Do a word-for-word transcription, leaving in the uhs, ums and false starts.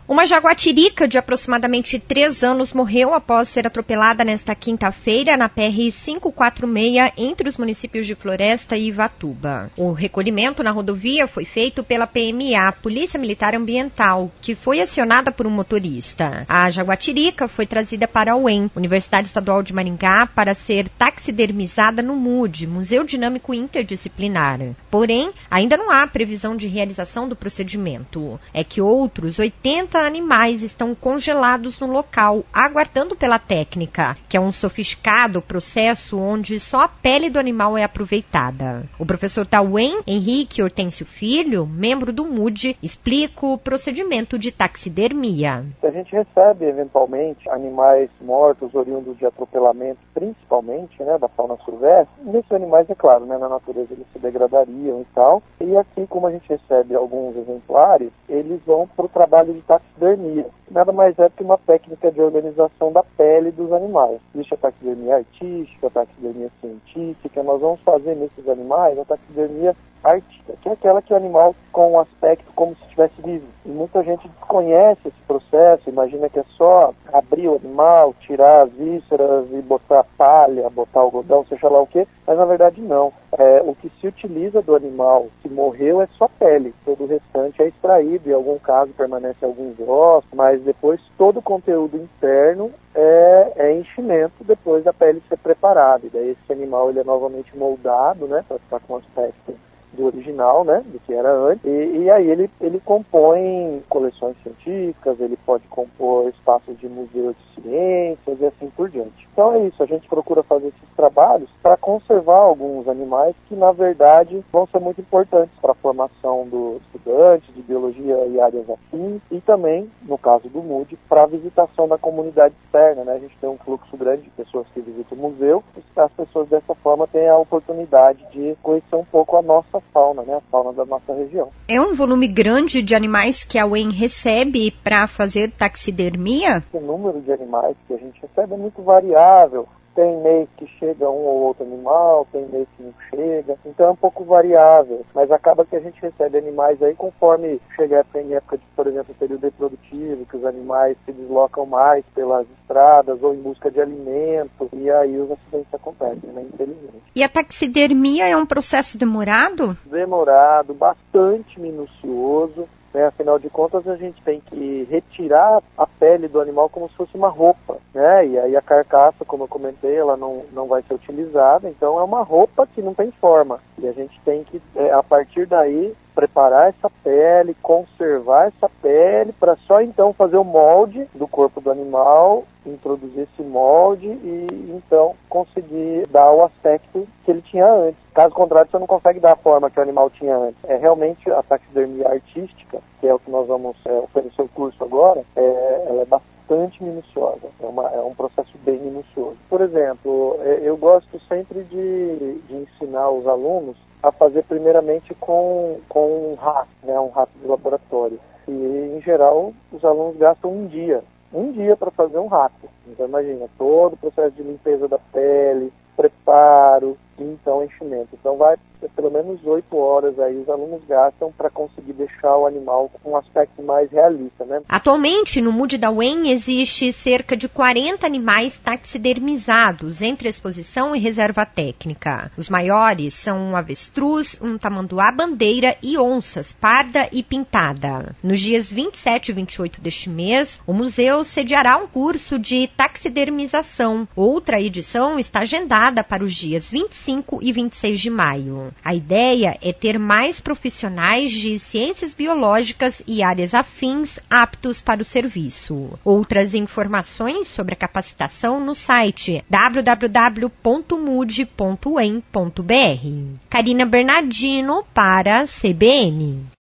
Uma jaguatirica de aproximadamente três anos morreu após ser atropelada nesta quinta-feira na P R quinhentos e quarenta e seis entre os municípios de Floresta e Ivatuba. O recolhimento na rodovia foi feito pela P M A, Polícia Militar Ambiental, que foi acionada por um motorista. A jaguatirica foi trazida para a U E M, Universidade Estadual de Maringá, para ser taxidermizada no M U D, Museu Dinâmico Interdisciplinar. Porém, ainda não há previsão de realização do procedimento. É que outros oitenta animais estão congelados no local, aguardando pela técnica, que é um sofisticado processo onde só a pele do animal é aproveitada. O professor da U E M, Henrique Hortêncio Filho, membro do M U D, explica o procedimento de taxidermia. A gente recebe, eventualmente, animais mortos oriundos de atropelamento, principalmente, né, da fauna silvestre. E esses animais, é claro, né, na natureza eles se degradariam e tal. E aqui, como a gente recebe alguns exemplares, eles vão para o trabalho de taxidermia. Nada mais é que uma técnica de organização da pele dos animais. Existe a taxidermia artística, a taxidermia científica. Nós vamos fazer nesses animais a taxidermia artística, que é aquela que o animal com um aspecto como se estivesse vivo. E muita gente desconhece esse processo, imagina que é só abrir o animal, tirar as vísceras e botar palha, botar algodão, seja lá o que, mas na verdade não. É, o que se utiliza do animal que morreu é só a pele, todo o restante é extraído, em algum caso permanece alguns ossos, mas depois todo o conteúdo interno é, é enchimento depois da pele ser preparada. E daí esse animal ele é novamente moldado, né, para ficar com um aspecto do original, né, do que era antes, e, e aí ele, ele compõe coleções científicas, ele pode compor espaços de museus de ciências e assim por diante. Então é isso, a gente procura fazer esses trabalhos para conservar alguns animais que, na verdade, vão ser muito importantes para a formação dos estudantes de biologia e áreas afins, e também, no caso do M U D, para a visitação da comunidade externa, né, a gente tem um fluxo grande de pessoas que visitam o museu, e as pessoas dessa forma têm a oportunidade de conhecer um pouco a nossa fauna, né, a fauna da nossa região. É um volume grande de animais que a U E M recebe para fazer taxidermia? O número de animais que a gente recebe é muito variável. Tem mês que chega um ou outro animal, tem mês que não chega, então é um pouco variável, mas acaba que a gente recebe animais aí conforme chega em época de, por exemplo, período reprodutivo, que os animais se deslocam mais pelas estradas ou em busca de alimento, e aí os acidentes acontecem, né, infelizmente. E a taxidermia é um processo demorado? Demorado, bastante minucioso. Né, afinal de contas, a gente tem que retirar a pele do animal como se fosse uma roupa, né? E aí a carcaça, como eu comentei, ela não, não vai ser utilizada, então é uma roupa que não tem forma. E a gente tem que, é, a partir daí, preparar essa pele, conservar essa pele, para só então fazer o molde do corpo do animal, introduzir esse molde e então conseguir dar o aspecto que ele tinha antes. Caso contrário, você não consegue dar a forma que o animal tinha antes. É realmente a taxidermia artística, que é o que nós vamos é, oferecer o curso agora, é, ela é bastante minuciosa, é, uma, é um processo bem minucioso. Por exemplo, é, eu gosto sempre de, de ensinar os alunos a fazer primeiramente com, com um rato, né, um rato de laboratório. E, em geral, os alunos gastam um dia, um dia para fazer um rato. Então, imagina, todo o processo de limpeza da pele, preparo, e então enchimento. Então, vai pelo menos oito horas aí os alunos gastam para conseguir deixar o animal com um aspecto mais realista, né? Atualmente, no M U D da U E M, existe cerca de quarenta animais taxidermizados entre exposição e reserva técnica. Os maiores são um avestruz, um tamanduá-bandeira e onças, parda e pintada. Nos dias vinte e sete e vinte e oito deste mês, o museu sediará um curso de taxidermização. Outra edição está agendada para os dias vinte e cinco e vinte e seis de maio. A ideia é ter mais profissionais de ciências biológicas e áreas afins aptos para o serviço. Outras informações sobre a capacitação no site w w w ponto m u d ponto u e m ponto b r. Karina Bernardino para a C B N.